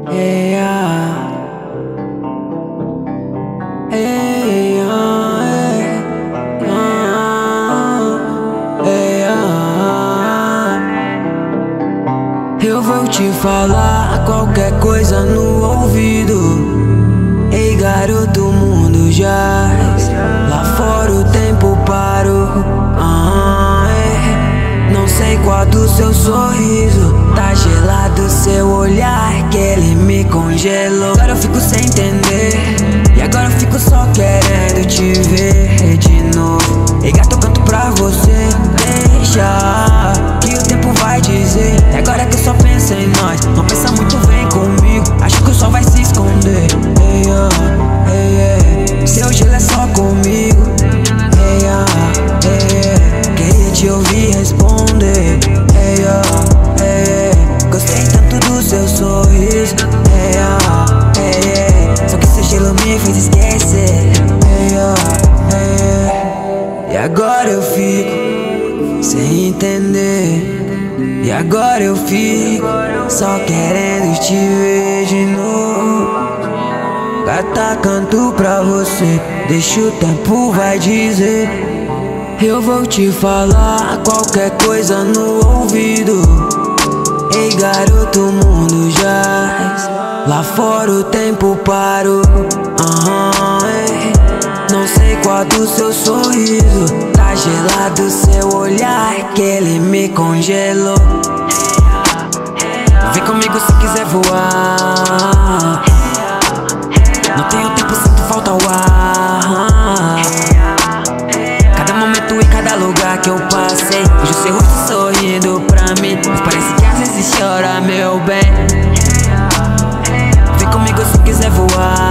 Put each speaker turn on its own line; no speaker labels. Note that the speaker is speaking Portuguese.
Hey, hey, eu vou te falar qualquer coisa no ouvido. Ei, garoto, o mundo jaz. Lá fora o tempo parou. Não sei qual do seu sorriso tá gelado, seu olhar que ele me congelou. Agora eu fico sem entender, e agora eu fico só querendo te ver de novo. Ei, gato, eu canto pra você, deixa que o tempo vai dizer. E agora que eu só penso em nós, não pensa muito, vem comigo. Acho que o sol vai se esconder. Hey, seu gelo é só comigo. Queria te ouvir responder. Gostei tanto do seu sorriso. Só que seu gelo me fez esquecer. E agora eu fico sem entender. E agora eu fico só querendo te ver de novo. Gata, canto pra você, deixa o tempo vai dizer. Eu vou te falar qualquer coisa no ouvido. Ei, garoto, o mundo jaz. Lá fora o tempo parou. Não sei qual do seu sorriso tá gelado, seu olhar que ele me congelou. Vem comigo se quiser voar. Não tenho tempo, sinto falta ao ar. Cada momento e cada lugar que eu passei, vejo seu rosto sorrindo pra mim, mas parece que às vezes chora, meu bem. Vem comigo se quiser voar.